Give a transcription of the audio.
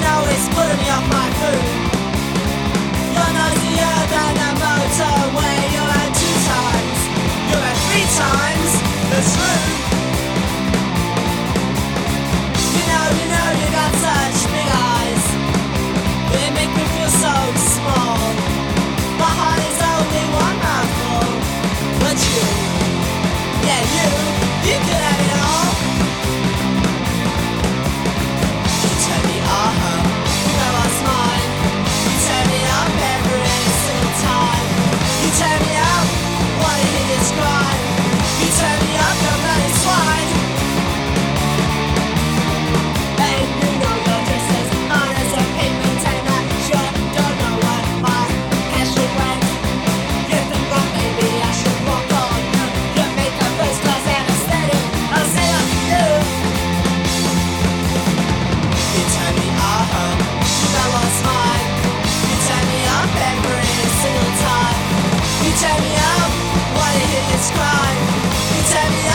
always putting me off my food. You're nosier than a motorway. You're at 2 times, you're at 3 times the truth. You got such big eyes. They make me feel so small. My heart is only one mouthful. But yeah, you could have it all. You turn me on, you know what's mine. You turn me up every single time. You turn me up, wanna hear this cry. You turn me up, you're bloody swine. And you know you're just as honest as pavement, and I sure don't know what my cash should went. You think that maybe I should walk on. You make a first class anesthetic. I'll say up to you. You turn me on, you know what's mine. You turn me up every single time. You turn me up, wanna hear you cry. You turn me